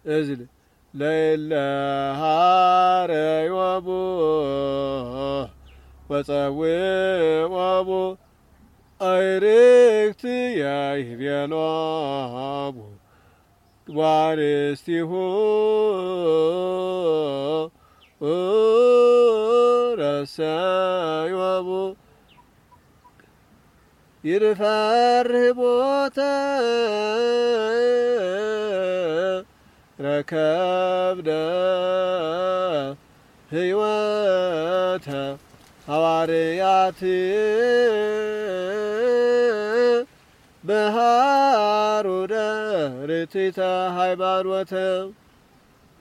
እዝል ለይለሃረዮቡ ወፀውኦቡ አይርክት ያይቤሎሙ ዋርስቲሁ ረሰዮሙ ይርፈርህቦተ ረከብነ ህይወተ ሐዋርያት በሃሩደ ርትዕተ ሃይማኖተ